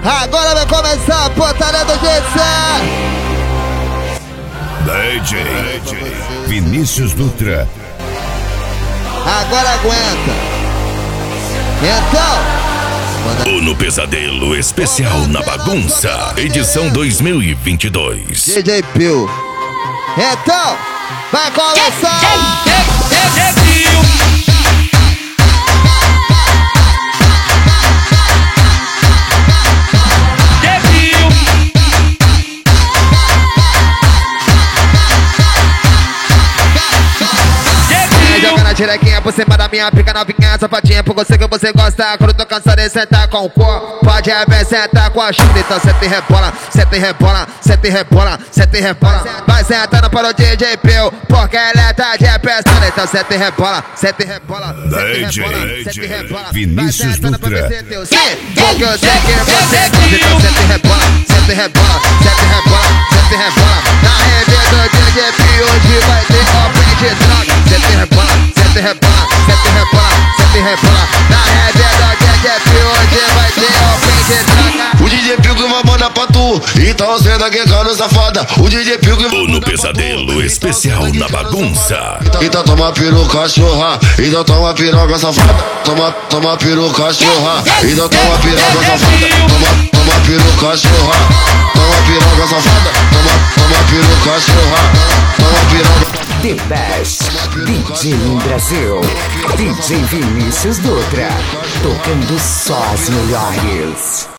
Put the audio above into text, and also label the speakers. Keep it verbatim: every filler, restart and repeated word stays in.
Speaker 1: Agora vai começar a portaria do G C.
Speaker 2: D J, D J Vinícius Dutra.
Speaker 1: Agora aguenta. Então,
Speaker 2: O No Pesadelo Especial na Bagunça, edição dois mil e vinte e dois.
Speaker 1: D J Pio. Então, vai começar. Jogando a tirequinha por cima da minha pica novinha, safadinha por você que você gosta. Quando tô cansado de sentar com o corpo, pode é bem sentar com a chute. Então senta e rebola, senta e rebola, senta e rebola, senta e rebola. Vai sentando para o D J Pio, porque ele é tá de pesada. Então senta e rebola, senta e rebola,
Speaker 2: D J, D J Vinícius Dutra.
Speaker 1: Sim, porque eu sei que você gosta. Então senta e rebola, senta e rebola, senta e rebola, senta e rebola. Na revista do D J Pio hoje vai ter open de droga. Senta e rebola, senta e rebola, senta e rebola, senta e rebola. Na revista do D J Pio hoje vai ter open de droga.
Speaker 3: O D J Pio que vai mandar pra tu, então senta que cano safada. O D J Pio que vai
Speaker 2: O No Pesadelo Especial na Bagunça.
Speaker 3: Então toma piru cachorra, então toma piroca safada. Toma, toma piru cachorra, então toma piroca safada. Toma, toma piru cachorra, toma piroca safada. Toma, toma piru cachorra, toma piroca.
Speaker 4: The Best D J em Brasil, D J Vinícius Dutra, tocando só as melhores.